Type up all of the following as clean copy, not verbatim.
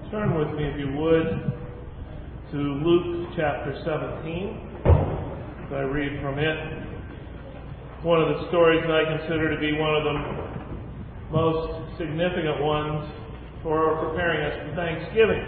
Turn with me, if you would, to Luke chapter 17. As I read from it, one of the stories that I consider to be one of the most significant ones for preparing us for Thanksgiving.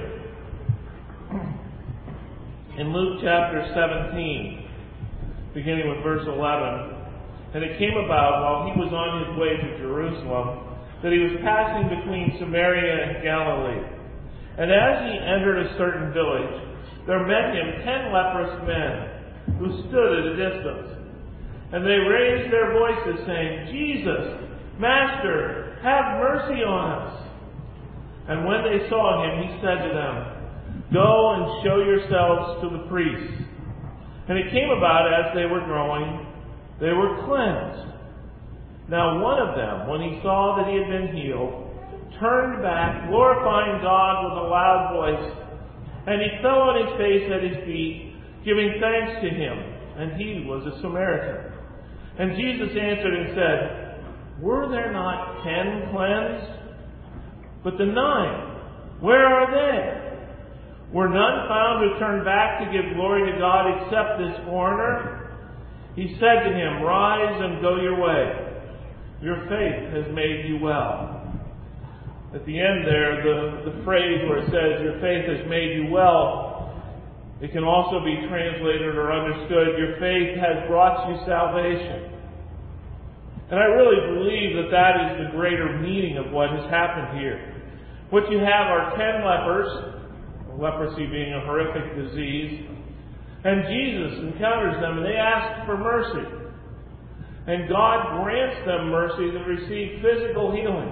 In Luke chapter 17, beginning with verse 11, "And it came about, while he was on his way to Jerusalem, that he was passing between Samaria and Galilee. And as he entered a certain village, there met him 10 leprous men, who stood at a distance. And they raised their voices, saying, 'Jesus, Master, have mercy on us.' And when they saw him, he said to them, 'Go and show yourselves to the priests.' And it came about, as they were going, they were cleansed. Now one of them, when he saw that he had been healed, turned back, glorifying God with a loud voice. And he fell on his face at his feet, giving thanks to him. And he was a Samaritan. And Jesus answered and said, 'Were there not 10 cleansed? But the 9, where are they? Were none found who turned back to give glory to God except this foreigner?' He said to him, 'Rise and go your way. Your faith has made you well.'" At the end there, the phrase where it says, "Your faith has made you well," it can also be translated or understood, "Your faith has brought you salvation." And I really believe that that is the greater meaning of what has happened here. What you have are 10 lepers, leprosy being a horrific disease, and Jesus encounters them and they ask for mercy. And God grants them mercy to receive physical healing.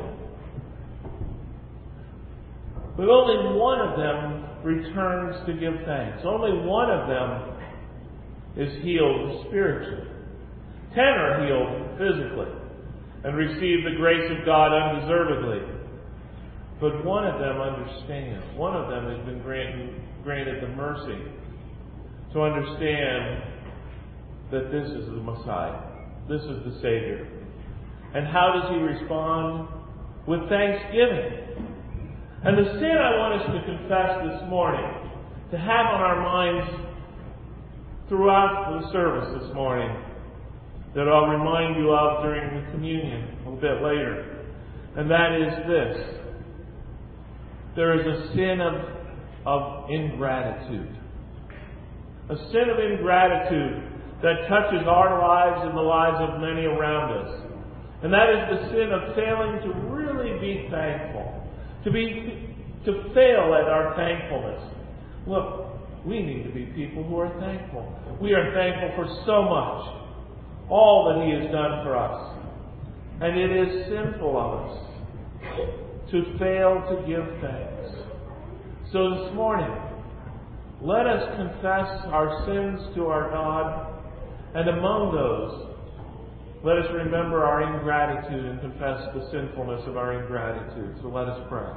But only one of them returns to give thanks. Only one of them is healed spiritually. 10 are healed physically and receive the grace of God undeservedly. But one of them understands. One of them has been granted the mercy to understand that this is the Messiah. This is the Savior. And how does he respond? With thanksgiving. And the sin I want us to confess this morning, to have on our minds throughout the service this morning, that I'll remind you of during the communion a little bit later, and that is this. There is a sin of ingratitude. A sin of ingratitude that touches our lives and the lives of many around us. And that is the sin of failing to really be thankful. To fail at our thankfulness. Look, we need to be people who are thankful. We are thankful for so much. All that he has done for us. And it is sinful of us to fail to give thanks. So this morning, let us confess our sins to our God. And among those, let us remember our ingratitude and confess the sinfulness of our ingratitude. So let us pray.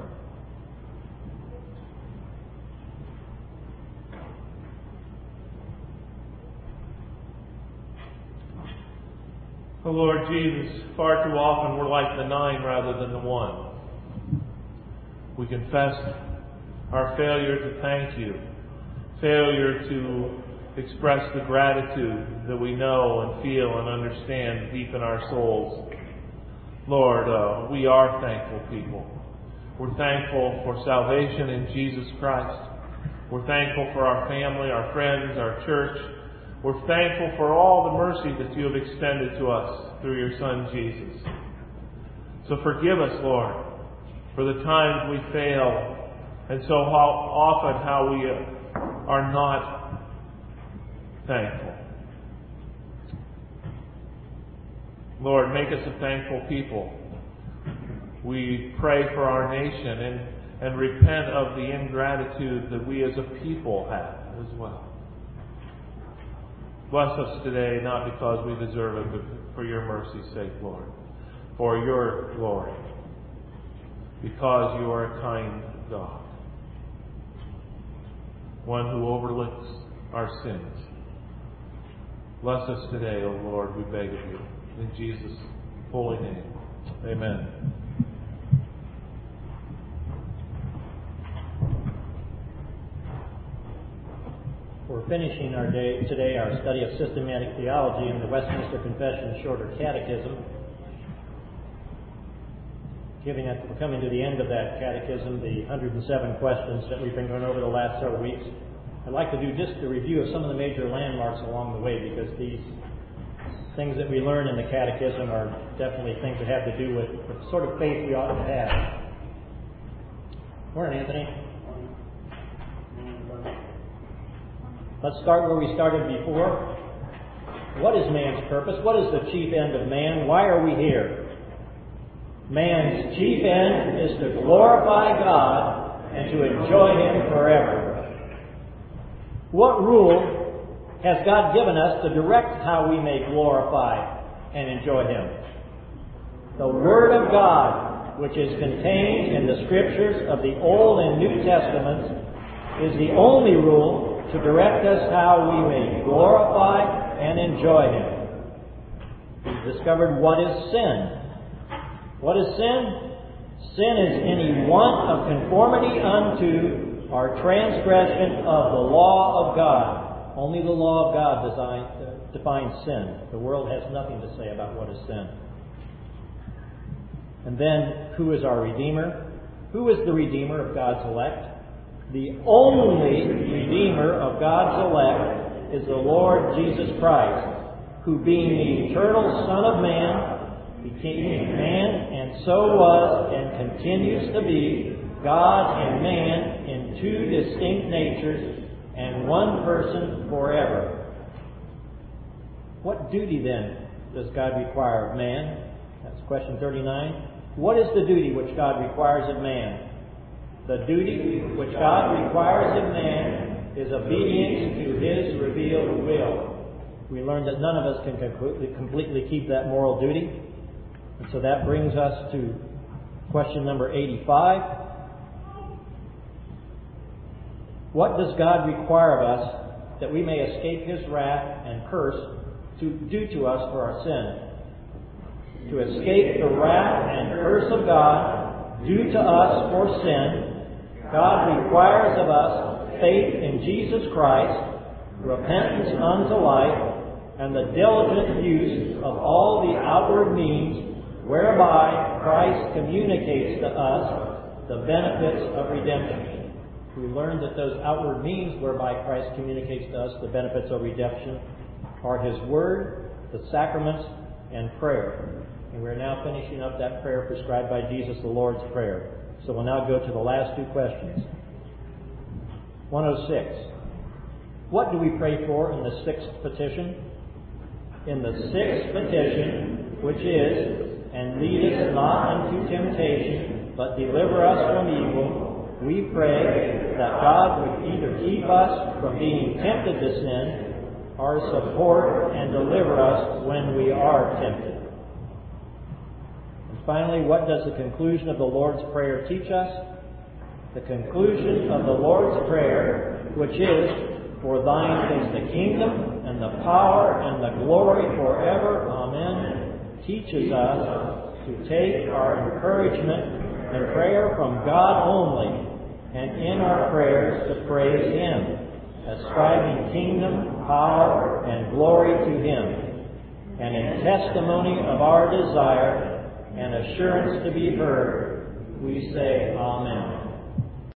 Oh Lord Jesus, far too often we're like the 9 rather than the 1. We confess our failure to thank you, failure to express the gratitude that we know and feel and understand deep in our souls. Lord, we are thankful people. We're thankful for salvation in Jesus Christ. We're thankful for our family, our friends, our church. We're thankful for all the mercy that you have extended to us through your Son, Jesus. So forgive us, Lord, for the times we fail and so often how we are not thankful. Lord, make us a thankful people. We pray for our nation and repent of the ingratitude that we as a people have as well. Bless us today, not because we deserve it, but for your mercy's sake, Lord. For your glory. Because you are a kind God. One who overlooks our sins. Bless us today, O Lord, we beg of you. In Jesus' holy name. Amen. We're finishing our day today our study of systematic theology in the Westminster Confession Shorter Catechism. We're coming to the end of that catechism, the 107 questions that we've been going over the last several weeks. I'd like to do just a review of some of the major landmarks along the way, because these things that we learn in the catechism are definitely things that have to do with the sort of faith we ought to have. Morning, Anthony. Let's start where we started before. What is man's purpose? What is the chief end of man? Why are we here? Man's chief end is to glorify God and to enjoy Him forever. What rule has God given us to direct how we may glorify and enjoy Him? The Word of God, which is contained in the Scriptures of the Old and New Testaments, is the only rule to direct us how we may glorify and enjoy Him. We've discovered what is sin. What is sin? Sin is any want of conformity unto or transgression of the law of God. Only the law of God defines sin. The world has nothing to say about what is sin. And then, who is our Redeemer? Who is the Redeemer of God's elect? The only Redeemer of God's elect is the Lord Jesus Christ, who being the eternal Son of Man, became man and so was and continues to be God and man in two distinct natures and one person forever. What duty then does God require of man? That's question 39. What is the duty which God requires of man? The duty which God requires of man is obedience to His revealed will. We learned that none of us can completely keep that moral duty. And so that brings us to question number 85. What does God require of us that we may escape His wrath and curse due to us for our sin? To escape the wrath and curse of God due to us for sin, God requires of us faith in Jesus Christ, repentance unto life, and the diligent use of all the outward means whereby Christ communicates to us the benefits of redemption. We learned that those outward means whereby Christ communicates to us the benefits of redemption are His Word, the sacraments, and prayer. And we're now finishing up that prayer prescribed by Jesus, the Lord's Prayer. So we'll now go to the last two questions. 106. What do we pray for in the sixth petition? In the sixth petition, which is, and lead us not into temptation, but deliver us from evil, we pray that God would either keep us from being tempted to sin, or support and deliver us when we are tempted. Finally, what does the conclusion of the Lord's Prayer teach us? The conclusion of the Lord's Prayer, which is, for Thine is the kingdom, and the power, and the glory forever. Amen, teaches us to take our encouragement and prayer from God only, and in our prayers to praise Him, ascribing kingdom, power, and glory to Him, and in testimony of our desire and assurance to be heard, we say Amen.